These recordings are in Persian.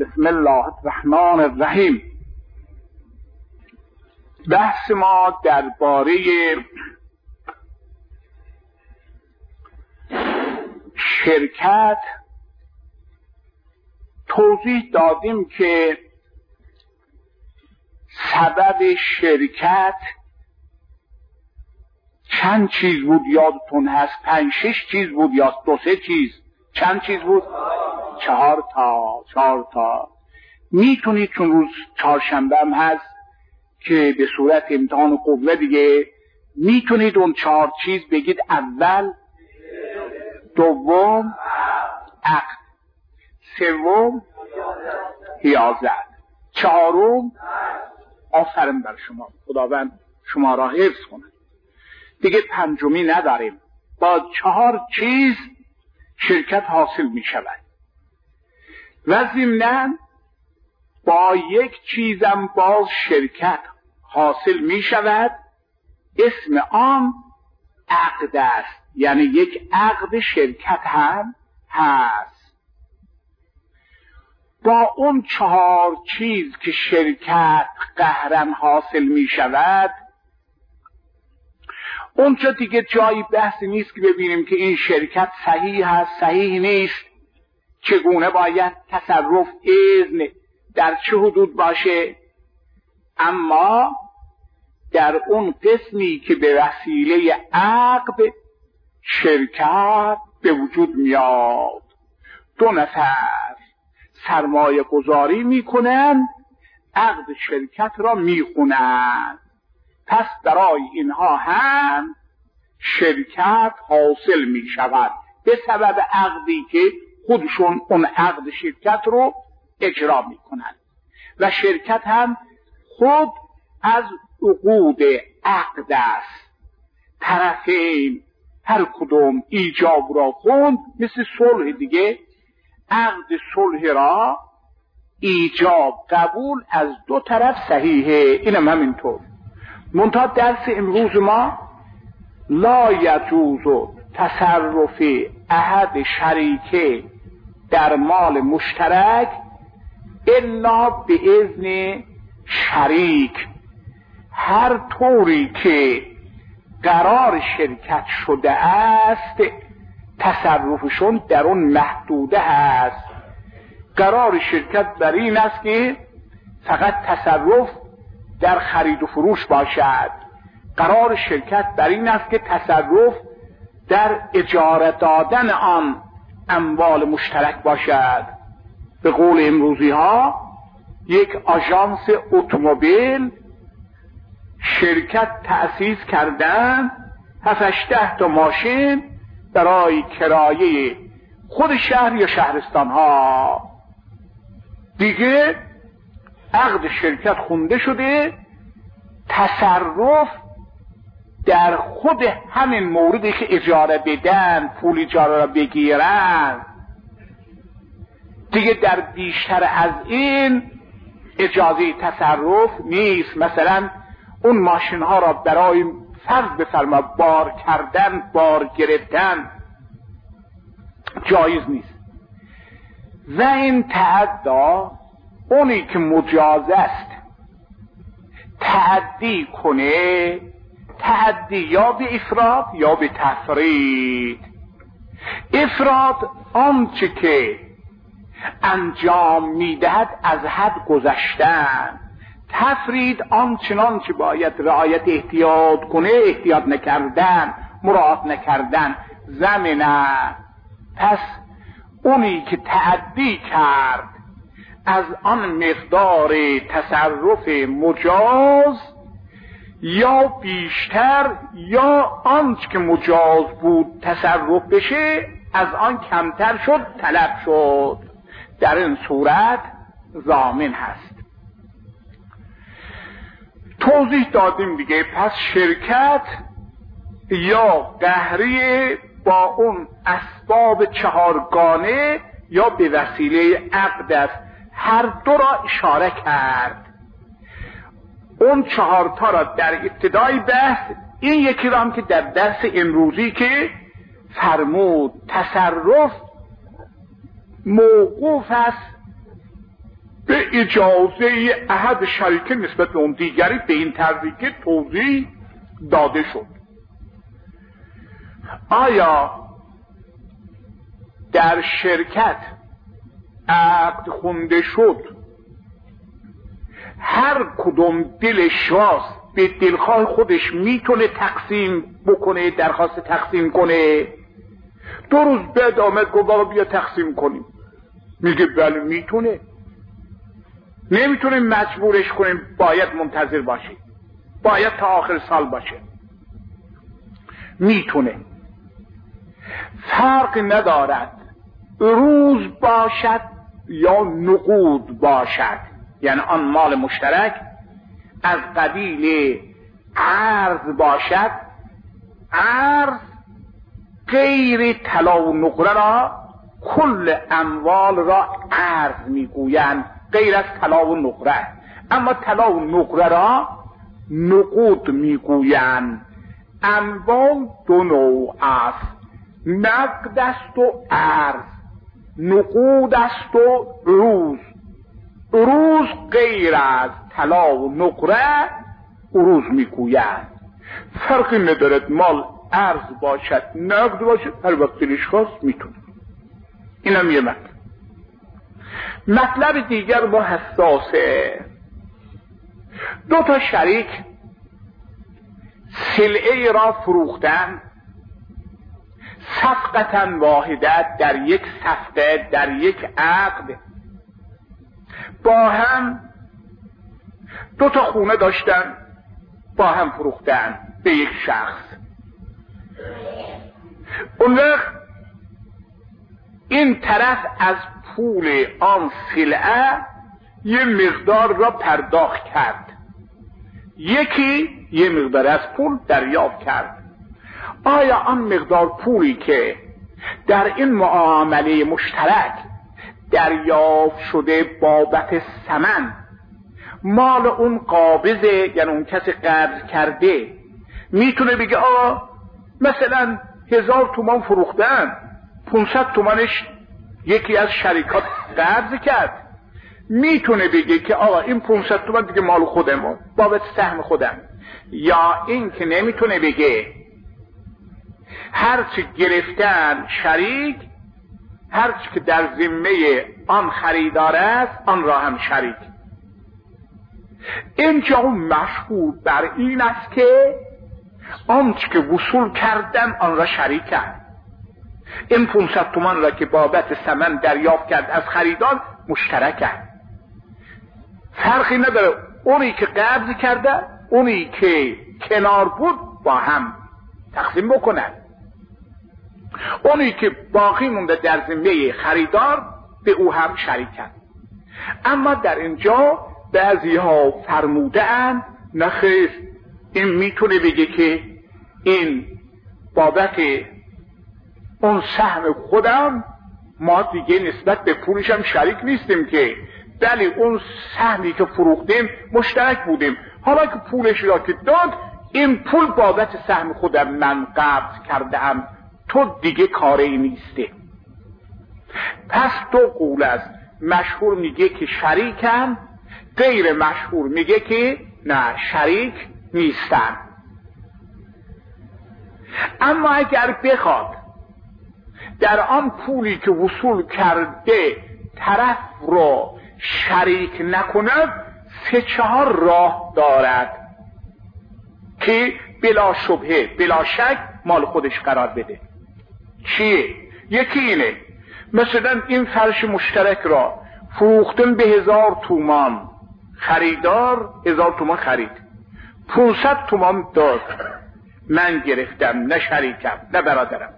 بسم الله الرحمن الرحیم. بحث ما درباره شرکت توضیح دادیم که سبب شرکت چند چیز بود یادتون هست؟ 5-6 چیز بود یا 2-3 چیز؟ چند چیز بود؟ 4 تا. میتونید چون روز چهارشنبه هم هست که به صورت امتحان قوه دیگه میتونید اون 4 چیز بگید. اول، دوم عقل، سوم حیازت، چهارم آفرین بر شما، خداوند شما را حفظ کنه. دیگه پنجمی نداریم. با 4 چیز شرکت حاصل می شود و ضمناً با 1 چیزم باز شرکت حاصل می شود. اسم آن عقد است، یعنی یک عقد شرکت هم هست. با اون 4 چیز که شرکت قهرن حاصل می شود، اونجا دیگه جایی بحثی نیست که ببینیم که این شرکت صحیح هست صحیح نیست، چگونه باید تصرف، اذن در چه حدود باشه. اما در اون قسمی که به وسیله عقد شرکت به وجود میاد، 2 نفر سرمایه گذاری میکنن، عقد شرکت را میخونن، پس برای اینها هم شرکت حاصل می شود به سبب عقدی که خودشون اون عقد شرکت رو اجرا می کنند. و شرکت هم خود از عقود عقد است. طرفین هر کدوم ایجاب را خوند، مثل صلح دیگه. عقد صلح را ایجاب قبول از 2 طرف صحیحه. اینم همینطور. منتها درس امروز ما لا یجوز تصرف احد شریکه در مال مشترک الا به اذن شریک. هر طوری که قرار شرکت شده است تصرفشون در اون محدوده است. قرار شرکت بر این است که فقط تصرف در خرید و فروش باشد. قرار شرکت بر این است که تصرف در اجاره دادن آن اموال مشترک باشد. به قول امروزی ها یک آژانس اتومبیل شرکت تأسیس کردن 7-8 تا ماشین برای کرایه خود شهر یا شهرستان ها. دیگه عقد شرکت خونده شده، تصرف در خود همین موردی که اجاره بدن، پول اجاره را بگیرن، دیگه در بیشتر از این اجازه تصرف نیست. مثلا اون ماشین ها را برای فرض بفرما بار کردن، بار گرفتن جایز نیست. و این تعدا، اونی که مجاز است تعدی کنه، تعدی یا به افراط یا به تفرید. افراط آنچه که انجام میدهد از حد گذشتن، تفرید آنچنان که باید رعایت احتیاط کنه احتیاط نکردن، مراعات نکردن، زمینه. پس اونی که تعدی کرد از آن مقدار تصرف مجاز یا بیشتر یا آنچه که مجاز بود تصرف بشه از آن کمتر شد، طلب شد، در این صورت ضامن هست. توضیح دادیم دیگه. پس شرکت یا قهریه با اون اسباب 4گانه یا به وسیله عقد است. هر 2 را اشاره کرد. اون 4 تا را در ابتدای بحث، این یکی را هم که در درس امروزی که فرمود تصرف موقوف است اجازه احد شریک نسبت به اون دیگری به این طرزی که توضیح داده شد. آیا در شرکت عقد خونده شد هر کدوم دلش راست به دلخواه خودش میتونه تقسیم بکنه، درخواست تقسیم کنه؟ 2 روز بعد آمد گفت بابا بیا تقسیم کنیم، میگه بله میتونه. نمیتونه مجبورش کنیم باید منتظر باشه، باید تا آخر سال باشه. میتونه. فرق ندارد روز باشد یا نقود باشد، یعنی آن مال مشترک از قبیل ارز باشد. ارز غیر طلا و نقره را، کل اموال را ارز میگویند غیر از طلا و نقره، اما طلا و نقره را نقود میگویند. اموال 2 نوع است، نقد است و ارز. نقود است و روز. روز غیر از طلا و نقره روز میگویند. فرقی ندارد مال ارز باشد نقد باشد، هر وقت دلش خواست میتونه. اینم یه مطلب دیگر با حساسه. 2 تا شریک سلعه را فروختن صفقة واحده، در یک صفقه، در یک عقد. با هم 2 تا خونه داشتن، با هم فروختن به یک شخص. اون وقت این طرف از پول آن سلعه یه مقدار را پرداخت کرد، یکی یه مقدار از پول دریافت کرد. آیا آن مقدار پولی که در این معامله مشترک دریافت شده بابت ثمن مال اون قابضه، یعنی اون کسی قبض کرده، میتونه بگه آقا مثلا 1000 تومان فروختن، 500 تومانش یکی از شریکات قبض کرد، میتونه بگه که آقا این 500 تومان دیگه مال خودمه بابت سهم خودم. یا این که نمیتونه بگه هرچی گرفتن شریک، هرچی که در ذمه آن خریدار است آن را هم شریک. اینجا مشهور بر این است که آنچه که وصول کردن آن را شریک کرد. این 500 تومان را که بابت ثمن دریافت کرد از خریدار مشترک کرد. فرقی نداره اونی که قبض کرده اونی که کنار بود با هم تقسیم بکنن. اونی که باقی مونده در ذمه خریدار به او هم شریک کرد. اما در اینجا بعضی ها فرموده اند نخیر، این میتونه بگه که این بابت اون سهم خودم، ما دیگه نسبت به پولشم شریک نیستیم که، بله اون سهمی که فروختیم مشترک بودیم، حالا که پولش را که داد این پول بابت سهم خودم من قبض کردم، تو دیگه کاری نیسته. پس 2 قول است، مشهور میگه که شریکن، غیر مشهور میگه که نه شریک نیستن. اما اگر بخواد در آن پولی که وصول کرده طرف رو شریک نکند 3-4 راه دارد که بلا شبهه بلا شک مال خودش قرار بده. چیه؟ یکی اینه، مثلا این فرش مشترک را فروختن به 1000 تومان، خریدار 1000 تومان خرید، 500 تومان داد، من گرفتم، نه شریکم نه برادرم.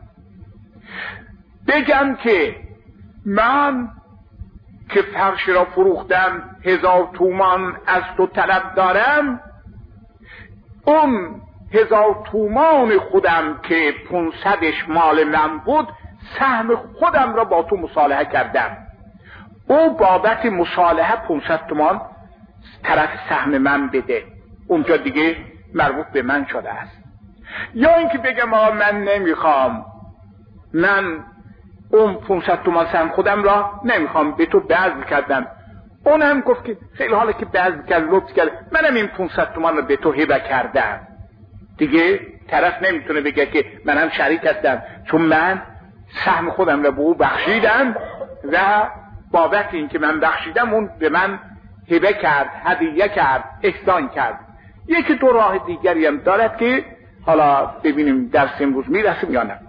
بگم که من که فرش را فروختم 1000 تومان از تو طلب دارم، اون 1000 تومان خودم که 500ش مال من بود سهم خودم را با تو مصالحه کردم، او بابت مصالحه 500 تومان طرف سهم من بده، اونجا دیگه مربوط به من شده است. یا اینکه بگم آقا من نمیخوام، من اون 500 تومان سهم خودم را نمیخوام، به تو بذل کردم، اونم گفت که خیلی حالا که بعض کرد لطف کرد، منم این 500 تومان رو به تو هبه کردم. دیگه طرف نمیتونه بگه که منم شریک هستم، چون من سهم خودم رو به او بخشیدم و بابت این که من بخشیدم اون به من هبه کرد، هدیه کرد، احسان کرد. یکی دو راه دیگری هم دارد که حالا ببینیم درس امروز میرسیم یا نه.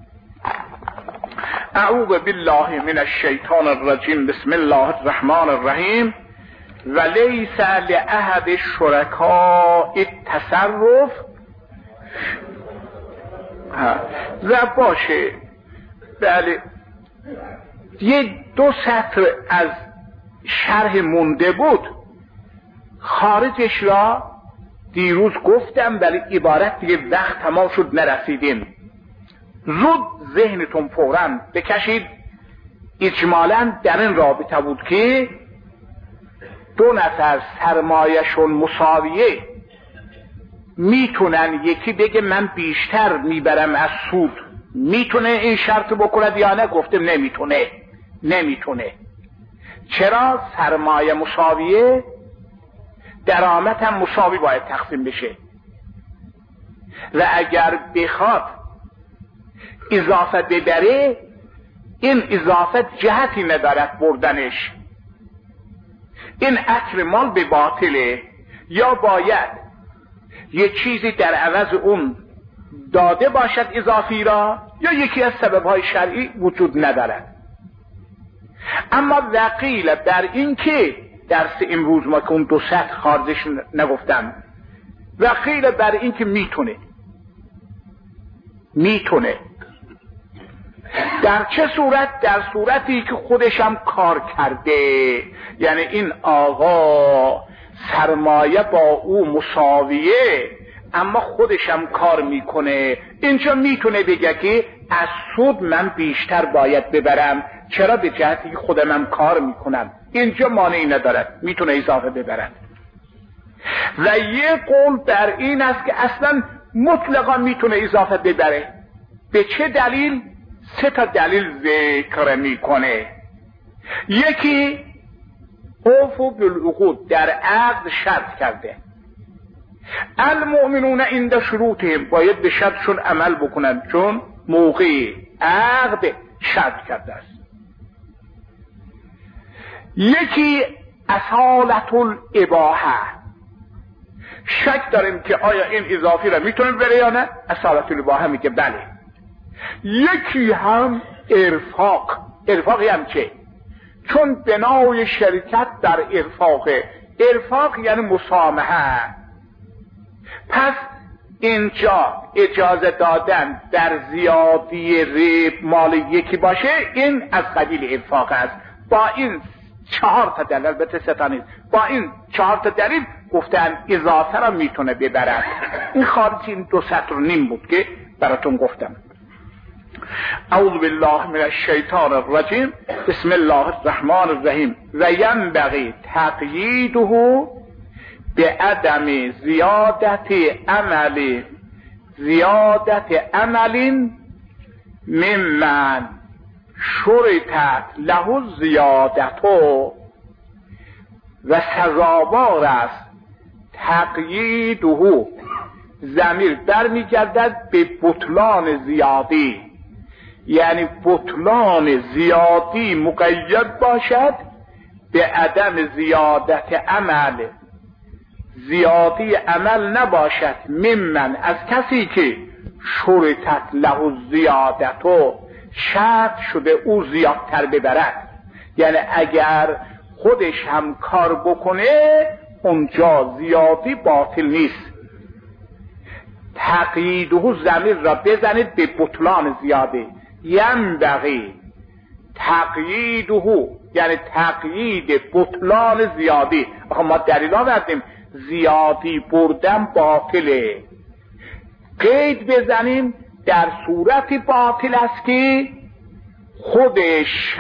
اعوذ بالله من الشیطان الرجیم. بسم الله الرحمن الرحیم. ولیس لأحد الشرکاء التصرف و باشه. بله، یه 2 سطر از شرح مونده بود، خارجش را دیروز گفتم ولی عبارت دیگه وقت تمام شد نرسیدیم. زود ذهنتون فوراً بکشید. اجمالاً در این رابطه بود که 2 نفر سرمایه‌شون مساویه، میتونن یکی بگه من بیشتر میبرم از سود، میتونه این شرط بکنه یا نه؟ گفتم نمیتونه. چرا؟ سرمایه مساویه، درآمد هم مساوی باید تقسیم بشه و اگر بخواد اضافه ببره این اضافه جهتی ندارد بردنش، این اکل مال به باطله. یا باید یه چیزی در عوض اون داده باشد اضافی را، یا یکی از سببهای شرعی وجود ندارد. اما وقیل بر این که درس امروز ما که اون 2 سطر خارجش نگفتم، وقیل بر این که میتونه. در چه صورت؟ در صورتی که خودشم کار کرده، یعنی این آقا سرمایه با او مساویه اما خودشم کار میکنه، اینجا میتونه بگه که از سود من بیشتر باید ببرم، چرا؟ به جهتی که خودمم کار میکنم. اینجا مانعی ندارد، میتونه اضافه ببرد. و یه قول بر این است که اصلا مطلقا میتونه اضافه ببره. به چه دلیل؟ 3 تا دلیل ذکر میکنه. یکی اوفوا بالعقود، در عقد شرط کرده. المؤمنون عند شروطهم، باید به شرطشون عمل بکنن چون موقع عقد شرط کرده است. یکی اصالت الاباحه، شک داریم که آیا این اضافی را میتونه بره یا نه؟ اصالت الاباحه میگه بله. یکی هم ارفاقی هم چه؟ چون بنای شرکت در ارفاق یعنی مسامحه. پس اینجا اجازه دادن در زیادی ریب مال یکی باشه، این از قبیل ارفاق است. با این 4 تا دلیل، البته 3 تا نیست، با این 4 تا دلیل گفتن اضافه را میتونه ببرد. این خارج این 2 سطر و نیم بود که براتون گفتم. اعوذ بالله من الشیطان الرجیم. بسم الله الرحمن الرحیم. و ینبغی تقییده بعدم زیادت عمل ممن شرطت له زیادتو و سزاوار است تقییده. ضمیر برمیگردد به بطلان زیادی، یعنی بطلان زیادی مقید باشد به عدم زیادت عمل، زیادی عمل نباشد ممن از کسی که شرطت له زیادتو شرط شده او زیادتر ببرد. یعنی اگر خودش هم کار بکنه اونجا زیادی باطل نیست. تقییده ضمیر را بزنید به بطلان زیاده. ینبغی تقییده یعنی تقیید بطلان زیادی. آخه ما دلیل آوردیم زیادی بردن باطله، قید بزنیم در صورتی باطل است که خودش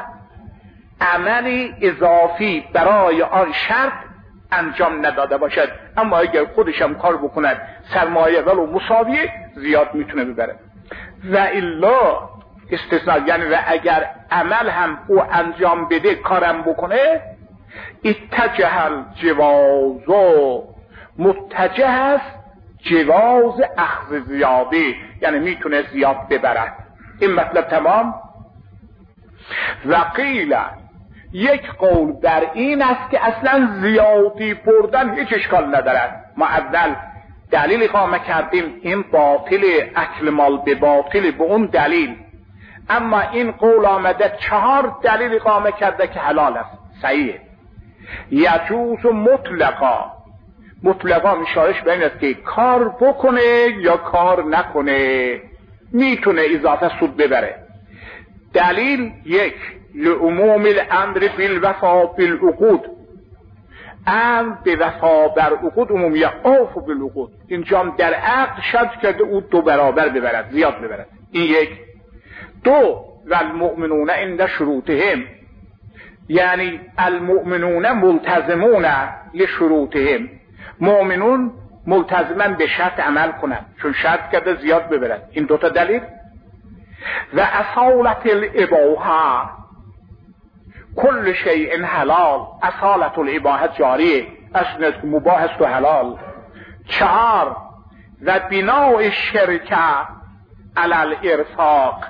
عملی اضافی برای آن شرط انجام نداده باشد، اما اگر خودش هم کار بکند سرمایه ولو مساویه زیاد میتونه ببره. و الا استثناء، یعنی و اگر عمل هم او انجام بده کارم بکنه اتجه الجواز، متجه است جواز اخذ زیادی، یعنی میتونه زیاد ببرد. این مطلب تمام. و قیل، یک قول بر این است که اصلا زیادی بردن هیچ اشکال ندارد. ما اول دلیل اقامه کردیم این باطل، اکل مال به باطل به اون دلیل، اما این قول آمده 4 دلیل اقامه کرده که حلال است، صحیحه. یجوز مطلقا، مطلقا میشارش به این است که کار بکنه یا کار نکنه، میتونه اضافه سود ببره. دلیل 1 لعموم الامر بالوفا بالعقود، امر به وفا بر عقود عمومیه، اوفوا بالعقود، اینجا در عقد شرط کرده او 2 برابر ببرد، زیاد ببرد. این 1. 2 و المؤمنون عند شروطهم، یعنی المؤمنون ملتزمون لشروطهم، مؤمنون ملتزمن به شرط عمل کنند چون شرط کرده زیاد ببرد. این 2 تا دلیل. و اصالت الاباحه، کل شیء حلال، اصالت الاباحه جاریه، اصلا مباح است و حلال. 4 و بناء شرکه علی الارفاق،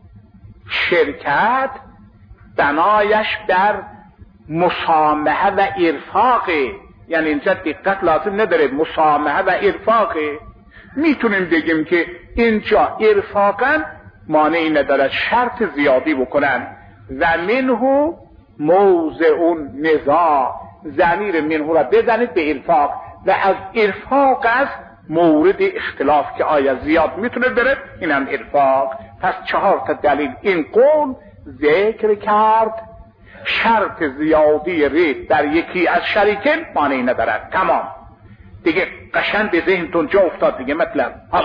شرکت بنایش بر مسامحه و ارفاقه، یعنی اینجا دقت لازم نداره، مسامحه و ارفاقه. میتونیم بگیم که اینجا ارفاقا مانعی نداره شرط زیادی بکنن. و منه موضع نزاع، ضمیر منه را بزنید به ارفاق، و از ارفاق است مورد اختلاف که آیا زیاد میتونه بره، اینم ارفاق. پس 4 تا دلیل این قول ذکر کرد، شرط زیادی رید در یکی از شریکین مانعی ندارد. تمام دیگه، قشنگ به ذهنتون جا افتاد دیگه مطلب. حالا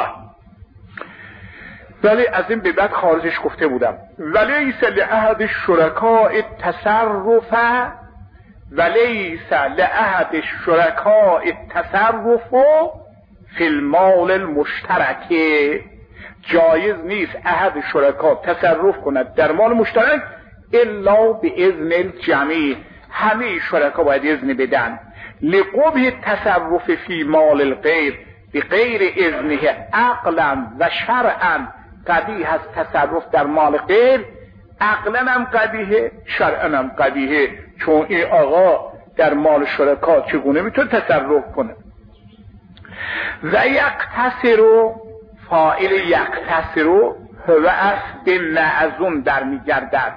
ولی از این به بعد خارجش گفته بودم، ولیس لأحد الشرکاء التصرف، ولیس لأحد الشرکاء التصرف فی المال المشترک، جایز نیست احد شرکا تصرف کند در مال مشترک الا به اذن الجمیع، همه شرکا باید اذن بدن. لقبح تصرف فی مال الغیر بغیر اذنه عقلا و شرعا، قبیح است تصرف در مال غیر، عقلا هم قبیحه، شرعا هم قبیحه، چون این آقا در مال شرکا چگونه میتونه تصرف کنه. و یقتصر، فاعل یقتصر هو است به معزون در میگردد.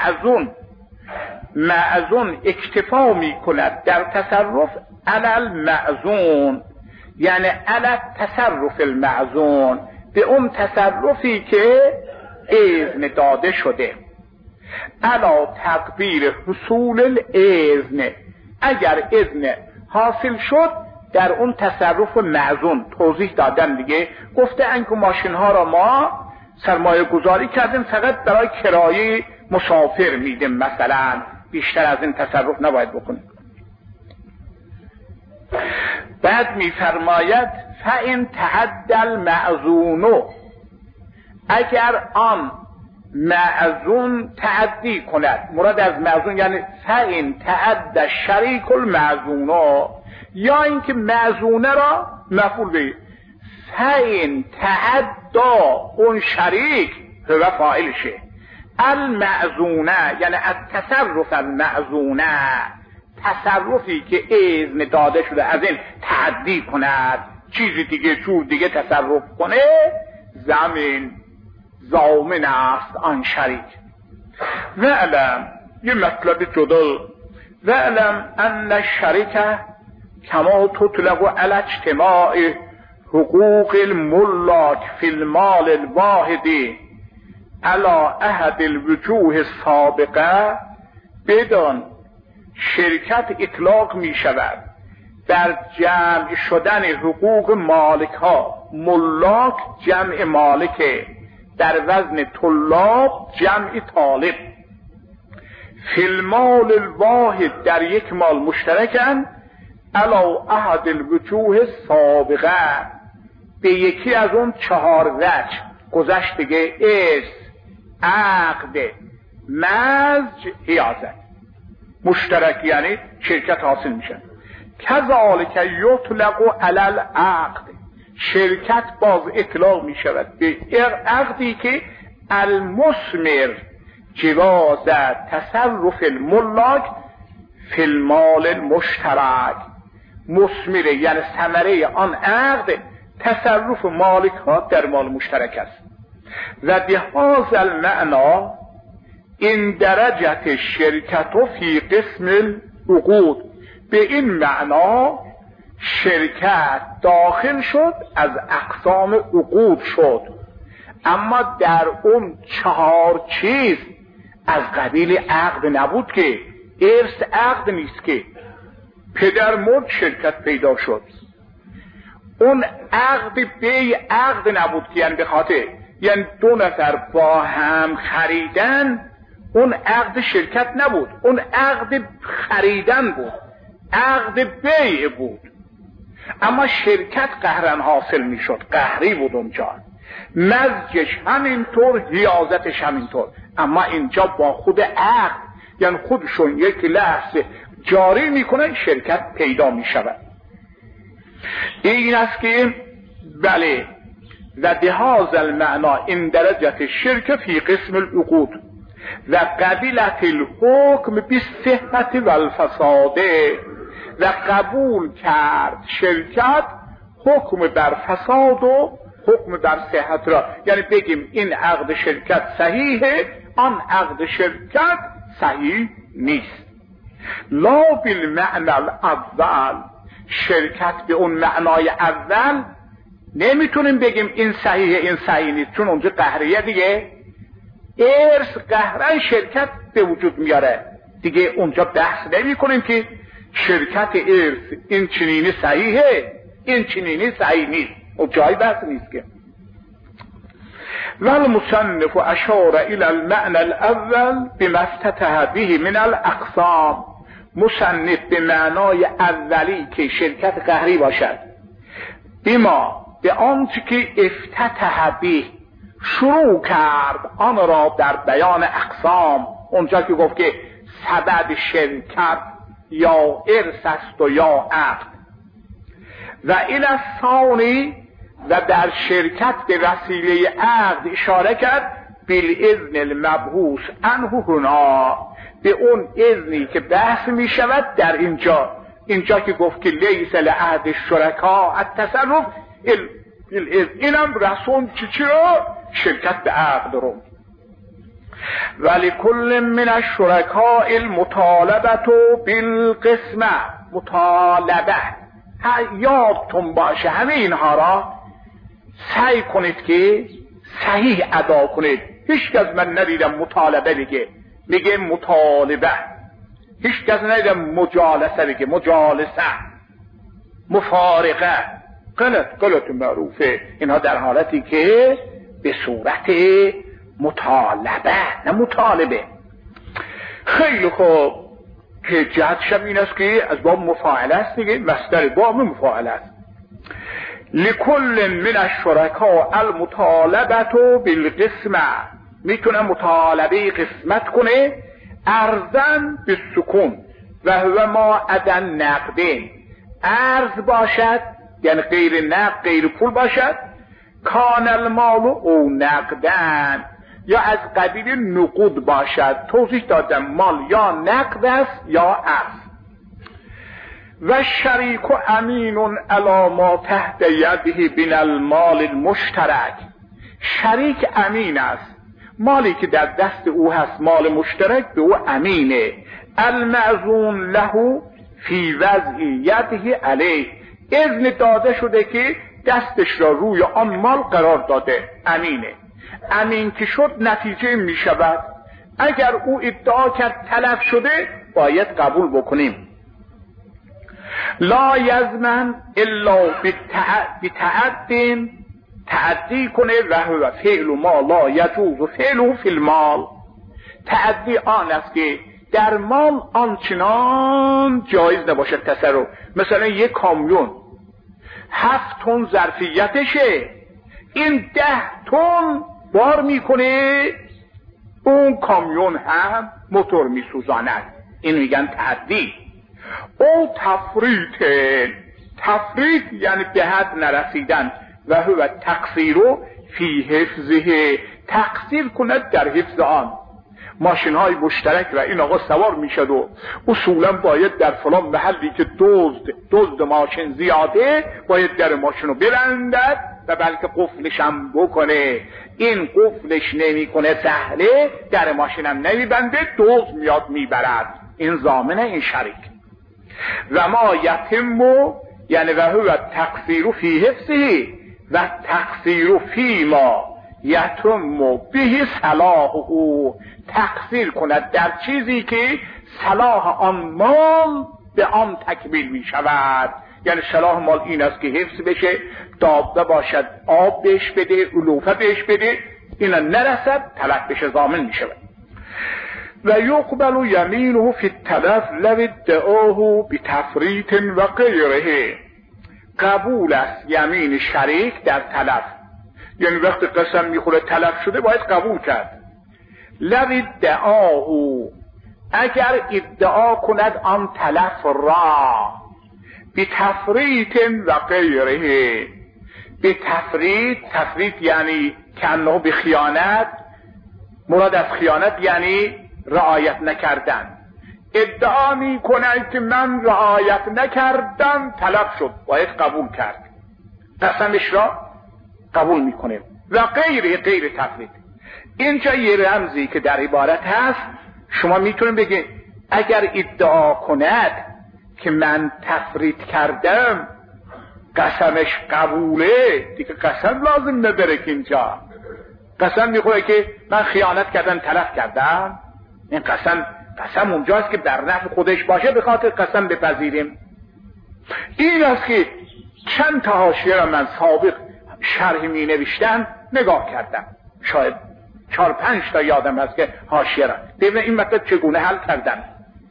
معزون اکتفا میکند در تصرف علی المعزون، یعنی علی تصرف المعزون، به اون تصرفی که اذن داده شده. علی تقدیر حصول الاذن، اگر اذن حاصل شد در اون تصرف معزون. توضیح دادن دیگه، گفته انکه ماشین ها را ما سرمایه گذاری کردیم فقط برای کرایه مسافر میدیم، مثلا بیشتر از این تصرف نباید بکنیم. بعد میفرماید فإن تعدى المعزون، اگر آن معزون تعدی کند، مراد از معزون یعنی فإن تعدى شریک المعزون، یا اینکه معزونه را مفعول به فإن تعدى اون شریک هو فاعلشه، المعزونه یعنی از تصرف المعزونه، تصرفی که اذن داده شده از این تعدی کند، چیزی دیگه جور دیگه تصرف کنه، زمین ضامن است آن شریک. و علم، یه مطلب جدا، و علم ان الشریک کما تطلق علی اجتماع حقوق الملاک فی المال الواحد علی احد الوجوه السابقه، بدان شرکت اطلاق می شود در جمع شدن حقوق مالک ها. ملاک جمع مالک، در وزن طلاب جمع طالب. فی المال الواحد در یک مال مشترکن، علی احد الوجوه السابقه به یکی از اون 4 وجه گذشتگی، عقد، مزج، حیازت. مشترک یعنی شرکت حاصل میشه. کذالک یطلق علی العقد، شرکت باز اطلاق می شود به عقدی که المثمر جواز تصرف الملاک فی المال المشترک، مثمره یعنی ثمره آن عقد تصرف مالک ها در مال مشترک است. و بهذا المعنی این درجت شرکت فی قسم العقود، به این معنا شرکت داخل شد از اقسام عقود شد، اما در اون 4 چیز از قبیل عقد نبود که ارث عقد نیست که پدر مرد شرکت پیدا شد. اون عقد بی عقد نبود که یعنی به خاطر یعنی 2 نفر با هم خریدن، اون عقد شرکت نبود، اون عقد خریدن بود، عقد بیع بود. اما شرکت قهرن حاصل می شد، قهری بود اونجا، مزجش همینطور، حیازتش همینطور. اما اینجا با خود عقد یعنی خودشون یک لحظه جاری میکنن، شرکت پیدا می شود. این است که بله و بهذا المعنی این درجت شرک فی قسم العقود و قبیلت الحکم بالصحت و الفساد، و قبول کرد شرکت حکم بر فساد و حکم بر صحت را، یعنی بگیم این عقد شرکت صحیحه، آن عقد شرکت صحیح نیست. لا بالمعنى الاول، شرکت به اون معنای اول نمیتونیم بگیم این صحیحه این صحیح نیست، چون اونجا قهریه دیگه، ارث قهرن شرکت به وجود میاره دیگه، اونجا بحث نمی کنیم که شرکت ارث این چنینی صحیحه این چنینی صحیح نیست، اون جای بحث نیست که. والمصنف اشار الى المعنى الاول بما افتتح به من الاقسام، مصنف به معنای اولی که شرکت قهری باشد، بما به آنچه که افتتح به شروع کرد آن را در بیان اقسام، اونجا که گفت که سبب شرکت یا ارث است و یا عقد، و الی الثانی و در شرکت به وسیله عقد اشاره کرد بالاذن المبحوث عنه هنا، به اون اذنی که بحث می شود در اینجا که گفت که لیس لعهد الشرکا التصرف اینم رسون چی رو شرکت به عقد رو. ولی کل من الشرکاء المطالبه بالقسمه، مطالبه یادتون باشه همه اینها را سعی کنید که صحیح ادا کنید. هیچ کس من ندیدم مطالبه بگه مطالبه، هیچ کس ندیدم مجالسه بگه مجالسه، مفارقه، غلط معروفه. اینها در حالتی که به صورت مطالبه نه مطالبه. خیلی خوب که جهتش این است که از باب مفاعله است دیگه، مصدر باب مفاعله است. لکل من الشرکاء المطالبه بالقسمه، میتونه مطالبه قسمت کنه، ارزن بالسکون و هو ما عدن نقدین، ارز باشد یعنی غیر نقد غیر پول باشد، کان المال او نقدن یا از قبیل نقود باشد. توضیح دادم مال یا نقد است یا ارز. و شریک امین علی ما تحت یده بین المال المشترک، شریک امین است، مالی که در دست او هست مال مشترک به او امینه. المعزون له فی وضع یده علیه، اذن داده شده که دستش را روی آن مال قرار داده، امینه. امین که شد نتیجه می شود، اگر او ادعا کرد تلف شده باید قبول بکنیم. لا یضمن الا بتعدی، تعدی کنه و هو فعل ما لا یجوز فعله فی المال، تعدی آن است که در مال آنچنان جایز نباشه تصرف. مثلا یک کامیون 7 تن ظرفیتشه، این 10 تن بار میکنه، اون کامیون هم موتور میسوزاند، این میگن تعدی. او تفریط یعنی به حد نرسیدن، و هو تقصیر فی حفظه، تقصیر کند در حفظ آن. ماشین های مشترک و این آقا سوار میشد و اصولا باید در فلان محلی که دزد ماشین زیاده باید در ماشین رو ببندد و بلکه قفلش هم بکنه. این قفلش نمی کنه سهله، در ماشین هم نمیبنده، دزد میاد میبرد. این ضامن این شریک. و ما یتم یعنی و هو تقصیر فی حفظه و تقصیر فی ما یتم به صلاحه، تقصیر کند در چیزی که صلاح آن مال به آن تکمیل می شود. یعنی صلاح مال این است که حفظ بشه، دابه باشد آب بهش بده، علوفه بهش بده، اینا نرسد تلف بشه، ضامن می شود. و یقبل یمینه فی التلف لو ادعاه بتفریط و غیره، قبول است یمین شریک در تلف، یعنی وقتی قسم میخوره تلف شده باید قبول کرد. لو ادعاه، اگر ادعا کند آن تلف را بتفریط و غیره، تفریط یعنی کنه به خیانت، مراد از خیانت یعنی رعایت نکردن. ادعا می کنند که من رعایت نکردم تلف شد، باید قبول کرد، قسمش را قبول میکنه. و غیر تفریط، اینجا یه رمزی که در عبارت هست، شما میتونید بگید اگر ادعا کند که من تفریط کردم قسمش قبوله، دیگه قسم لازم نداره که اینجا قسم میخوره که من خیانت کردم تلف کردم. این قسم اونجاست که در نفع خودش باشه به خاطر قسم بپذیریم. این است که چند تا حاشیه را من سابق شرح می نوشتم نگاه کردم، شاید 4-5 تا یادم هست که حاشیه را ببینم این مطلب چگونه حل کردم.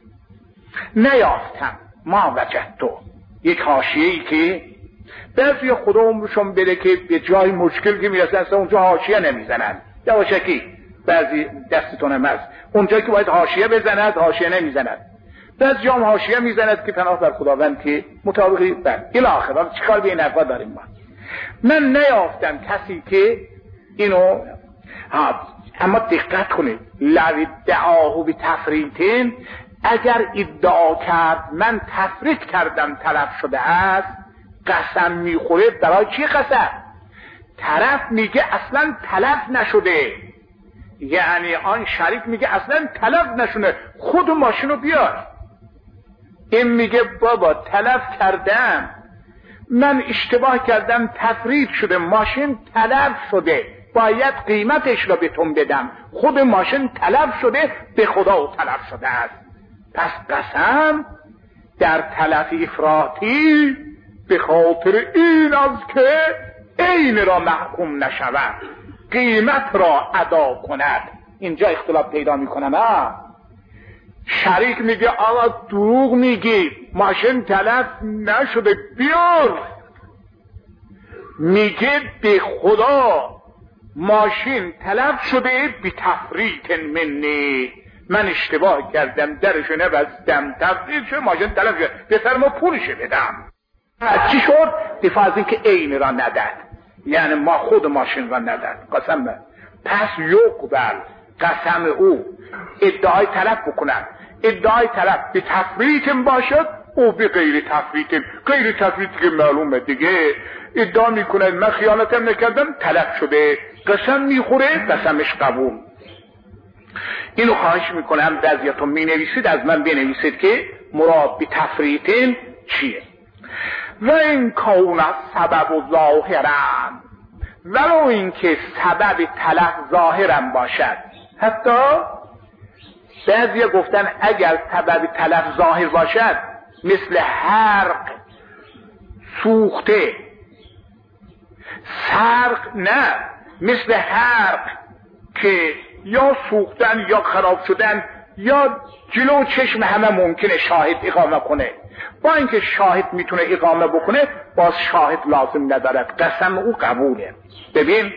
نیافتم ما وجدتو، یک حاشیه‌ای که بعضی خدا عمرشون بده که به جای مشکل که میرسن اصلا اونجا حاشیه نمیزنن، یواشکی بعضی دستتون هم هست اونجا که باید حاشیه بزند حاشیه نمیزند، بعضی جام حاشیه میزند که پناه بر خداوند که مطابقی بر الاخر. چیکار به این حرفا داریم ما؟ من نیافتم کسی که اینو اما دقت کنید، لو ادعاه بتفریط، اگر ادعا کرد من تفریط کردم تلف شده است، قسم میخوره. برای چی قسم؟ طرف میگه اصلا تلف نشده، یعنی آن شریک میگه اصلا تلف نشده، خود ماشینو بیار. این میگه بابا تلف کردم، من اشتباه کردم، تفریط شده، ماشین تلف شده، باید قیمتش را بهتون بدم، خود ماشین تلف شده، به خدا تلف شده است. پس قسم در تلف افراطی به خاطر این است که عین را محکوم نشود، قیمت را ادا کند. اینجا اختلاف پیدا میکنم. شریک میگه آقا دروغ میگی، ماشین تلف نشده، بیار. میگه به خدا ماشین تلف شده بی تفریط منی، من اشتباه کردم، درشو نبستم، تفریط شده، ماشین تلف شده، بفرما پولش بدم. چی شد؟ دفاع از این که عین را نداد، یعنی ما خود ماشین را نداد، قسم نه. پس یقبل قسم او، ادعای تلف بکنن، ادعای تلف به تفریط باشد او به غیر تفریط، غیر تفریط که معلومه دیگه، ادعا میکنه من خیانتم نکردم تلف شده، قسم میخوره، قسمش قبول. اینو خواهش میکنم بعضیاتون مینویسید از من بنویسید که مراد به تفریط چیه. و این کون سبب و ظاهرم، ولو این که سبب تلف ظاهرم باشد. حتی بعضی گفتن اگر سبب تلف ظاهر باشد، مثل حرق، سوخته، سرق نه، مثل حرق که یا سوختن یا خراب شدن یا جلو چشم همه ممکنه شاهد اقامه کنه، با اینکه شاهد میتونه اقامه بکنه باز شاهد لازم ندارد، قسم او قبوله. ببین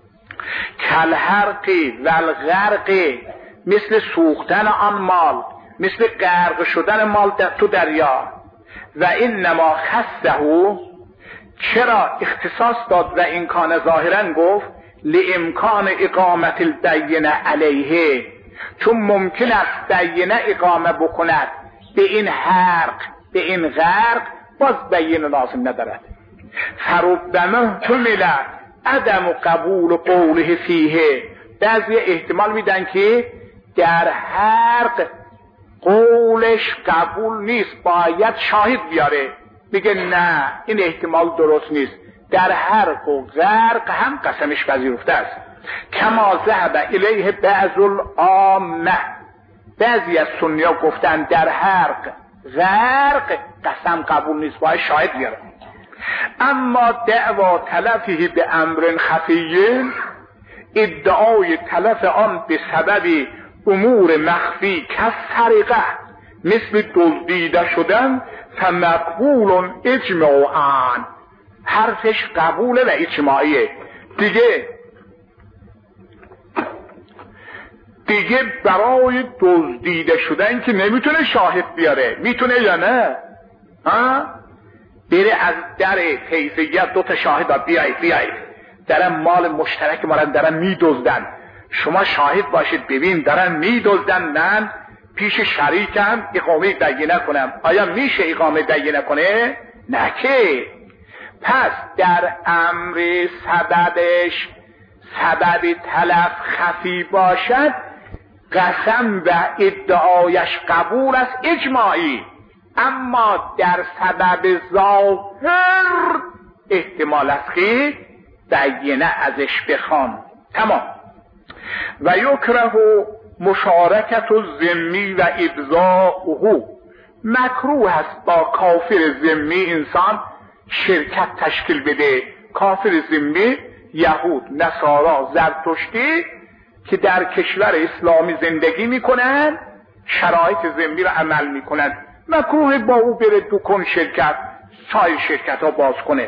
کل حرقی و الغرقی، مثل سوختن آن مال مثل غرق شدن مال در تو دریا. و انما خصه، چرا اختصاص داد و این کان ظاهرا گفت لامکان اقامت البینه علیه، چون ممکن است بینه اقامه بکند به این حرق به این غرق، باز بینه لازم ندارد. فربما احتمل عدم قبول قوله فیه، بعضی احتمال میدن که در حرق قولش قبول نیست، باید شاهد بیاره. میگه نه این احتمال درست نیست، در حرق و غرق هم قسمش پذیرفته است. کما ذهب الیه بعض العامه، بعضی از سنی ها گفتن در حرق غرق قسم قبول نیست، باید شاهد بیاره. اما دعوا تلفه به امر خفی، ادعای تلف آن به سبب امور مخفی کس سرقه، مثل دزدیده شدن، فمقبول اجماعاً، حرفش قبوله و اجماعیه. دیگه برای دزدیده شدن که نمیتونه شاهد بیاره، میتونه یا نه؟ بره از در حیثیت 2 شاهد بیایید دارن مال مشترک ما دارن میدزدن، شما شاهد باشید ببین دارن میدزدن، من پیش شریکم اقامه بینه کنم. آیا میشه اقامه بینه کنه؟ نه که. پس در امر سببش سبب تلف خفی باشد، قسم و ادعایش قبول است اجماعی. اما در سبب ظاهر احتمال است که بینه ازش بخوان. تمام. و یکره مشارکت الذمی و ابضاؤه، مکروه است با کافر ذمی انسان شرکت تشکیل بده. کافر ذمی یهود، نصارا، زرتشتی که در کشور اسلامی زندگی میکنن، شرایط ذمی رو عمل میکنن، مکروه با او بره دکان شرکت، سایر شرکت ها باز کنه.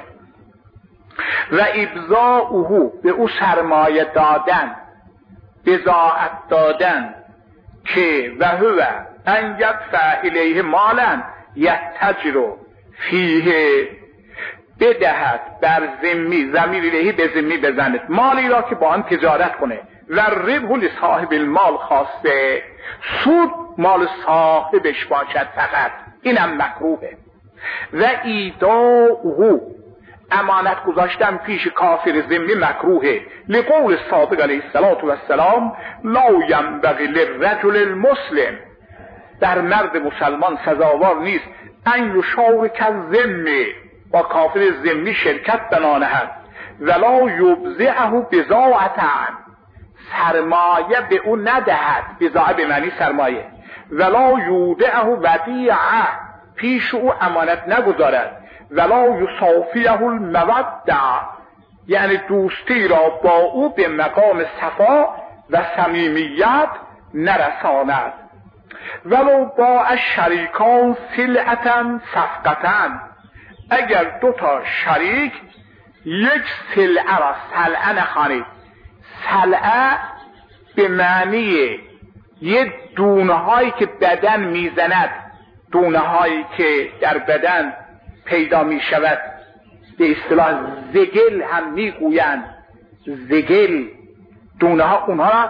و ابضاؤه، به او سرمایه دادن، بضاعت دادن، که و هو ان یدفع الیه مالا یتجر فیه، بدهد بر ذمی، ضمیر الیه به ذمی بزند، مالی را که با آن تجارت کنه. و ربح لصاحب المال خاصه، سود مال صاحبش باشد فقط، اینم مکروهه. و ایداؤه، امانت گذاشتن پیش کافر ذمی مکروهه. لقول صادق علیه السلام لا ینبغی للرجل المسلم، در مرد مسلمان سزاوار نیست ان یشارک الذمی، با کافر ذمی شرکت بنانهد. ولا یبزعه بضاعة، سرمایه به او ندهد، بضاعه به معنی سرمایه. ولا یودعه ودیعه، پیش او امانت نگذارد. ولا یصافیه المودع، یعنی دوستی را با او به مقام صفا و صمیمیت نرساند. ولو باع الشریکان سلعة صفقة، اگر 2 شریک یک سلعه را، سلعه نخوانید، سلعه به معنی یه دونه هایی که بدن میزند، دونه هایی که در بدن پیدا می شود، به اصطلاح زگل هم میگویند، زگل دونه ها، اونها را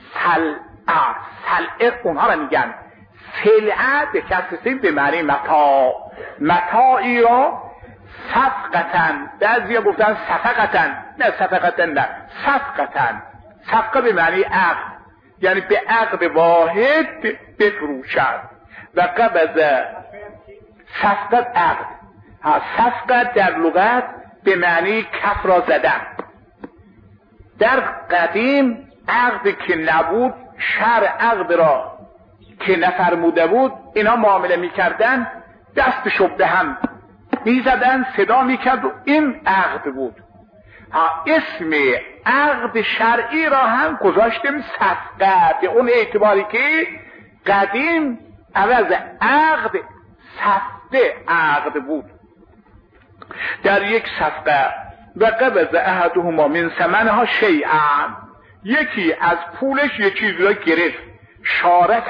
سلعه اونها را میگن. سلعه به کسر به معنی متاع، متاعی را صفقتن، بعضی ها گفتن صفقتن، نه صفقتن نه، صفقتن. صفقه به معنی عقد، یعنی به عقد واحد بفروشد. و قبض صفقت عقد، صفقت در لغت به معنی کف را زدن. در قدیم عقد که نبود، شرع عقد را که نفرموده بود، اینا معامله میکردن، دستشو به هم میزدن، صدا میکرد و این عقد بود. اسم عقد شرعی را هم گذاشتیم صفقه، به اون اعتباری که قدیم عوض عقد صفقه عقد بود. در یک صفقه و قبض احدهما من ثمنها شیئا، یکی از پولش یک چیز را گرفت، شارکه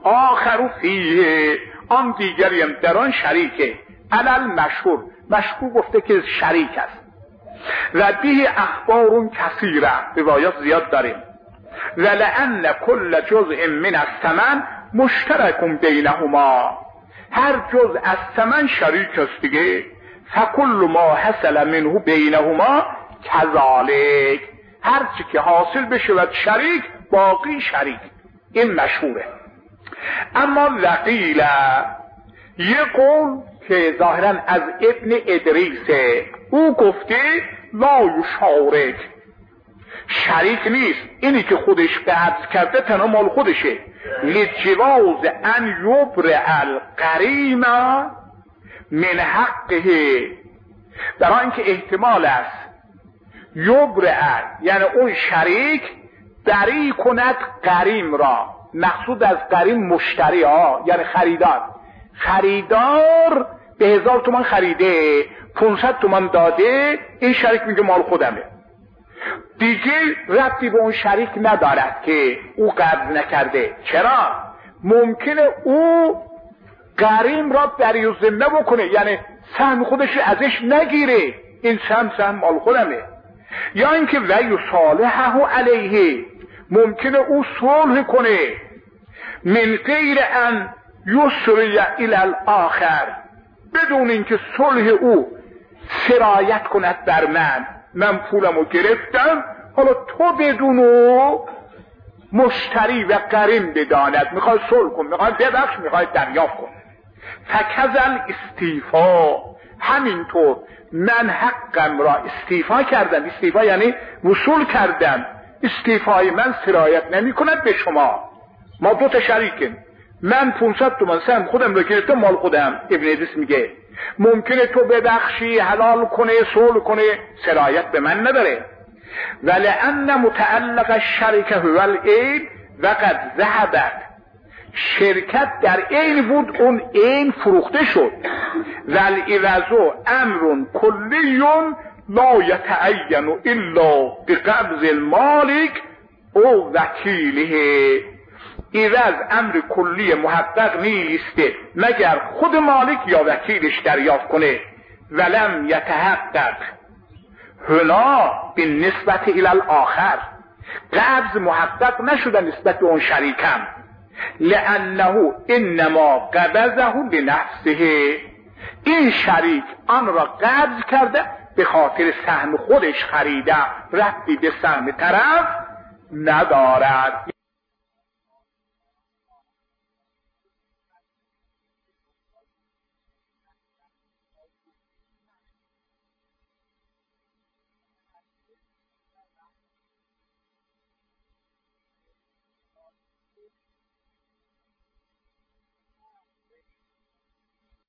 آخر فیه، آن دیگری هم در آن شریکه. علل مشهور، مشهور گفته که شریک است. و به اخبار کثیره، روایات زیاد داریم. ولأن کل جزء من الثمن مشترک بینهما، هر جزء از ثمن شریک است دیگه. فکل ما حصل منه بینهما کذالک، هر چی که حاصل بشه و شریک باقی شریک. این مشهوره. اما وقیل، یه قول که ظاهرا از ابن ادریسه، او گفته لا یشارک، شریک نیست، اینی که خودش قبض کرده تنها مال خودشه. لجواز ان یبرع الغریم من حقه، در آن که احتمال است یبرع، یعنی اون شریک بری کند غریم را. مقصود از غریم مشتری ها، یعنی خریدار به 1000 تومان خریده، 500 تومان داده، این شریک میگه مال خودمه. دیگه ربطی به اون شریک ندارد که او قبض نکرده. چرا؟ ممکنه او غریم را بری و ذمه بکنه، یعنی سهم خودش ازش نگیره، این سهم مال خودمه. یا اینکه و یصالحه علیه، ممکنه او صلح کنه من غیر ان یسری الی الاخر، بدون اینکه صلح او سرایت کند بر من پولمو گرفتم، حالا تو بدونو مشتری و غریم بداند، میخوای صلح کن، میخوای ببخش، میخوای دریافت کن. فکذل استیفا، همینطور من حقم را استیفا کردم، استیفا یعنی وصول کردم، استیفای من سرایت نمی کند به شما. ما 2 تا شریکیم، من 500 تومان سهم خودم رو گرفتم، مال خودم. ابن ادریس میگه ممکنه تو ببخشی، حلال کنه، صلح کنه، سرایت به من نداره. ولأن متعلق الشرکه هو العین وقد ذهبت، شرکت در عین بود، اون عین فروخته شد. والعوض امر کلی لا یتعین الا بقبض المالک او وکیله، عوض امر کلی محقق نیست مگر خود مالک یا وکیلش دریافت کنه. ولم یتحقق هنا بالنسبت الی الاخر، قبض محقق نشده نسبت به اون شریکم. لانه انما قبضه لنفسه، این شریک آن را قبض کرده به خاطر سهم خودش خریده، ربطی به سهم طرف ندارد.